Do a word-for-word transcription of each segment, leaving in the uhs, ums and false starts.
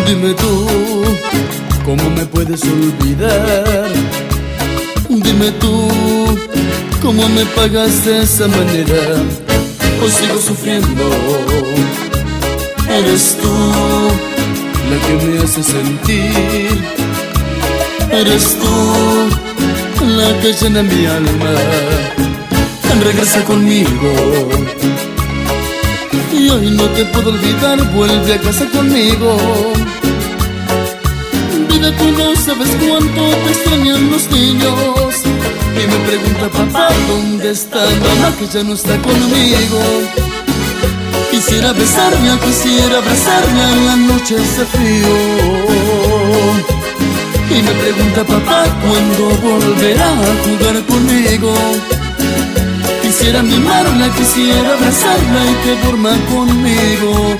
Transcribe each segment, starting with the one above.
Dime tú, ¿cómo me puedes olvidar? Dime tú, ¿cómo me pagas de esa manera? O sigo sufriendo. Eres tú la que me hace sentir. Eres tú la que llena mi alma. Regresa conmigo. Y hoy no te puedo olvidar, vuelve a casa conmigo. Vida, tú no sabes cuánto te extrañan los niños. Y me pregunta papá, ¿dónde está mamá que ya no está conmigo? Quisiera besarla, quisiera abrazarla en las noches de frío. Y me pregunta papá, ¿cuándo volverá a jugar conmigo? Quisiera mimarla, quisiera abrazarla y que duerma conmigo.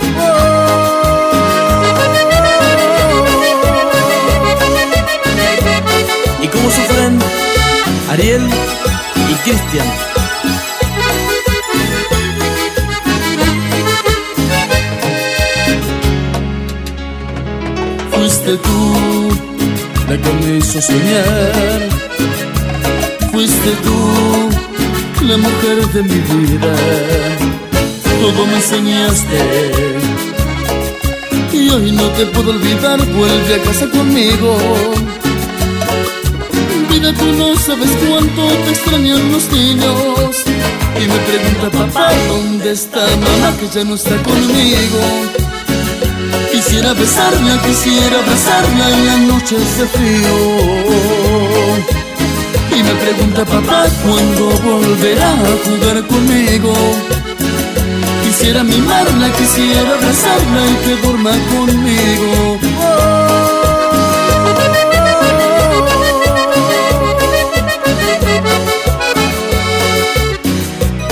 ¿Y cómo sufren Ariel y Cristian? Fuiste tú la que me hizo soñar. Fuiste tú la mujer de mi vida. Todo me enseñaste. Y hoy no te puedo olvidar, vuelve a casa conmigo. Vida, tú no sabes cuánto te extrañan los niños. Y me pregunta papá, ¿dónde está mamá que ya no está conmigo? Quisiera besarla, quisiera abrazarla en las noches de frío. Y me pregunta papá, ¿cuándo volverá a jugar conmigo? Quisiera mimarla, quisiera abrazarla y que duerma conmigo.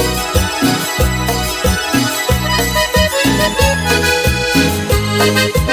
Oh.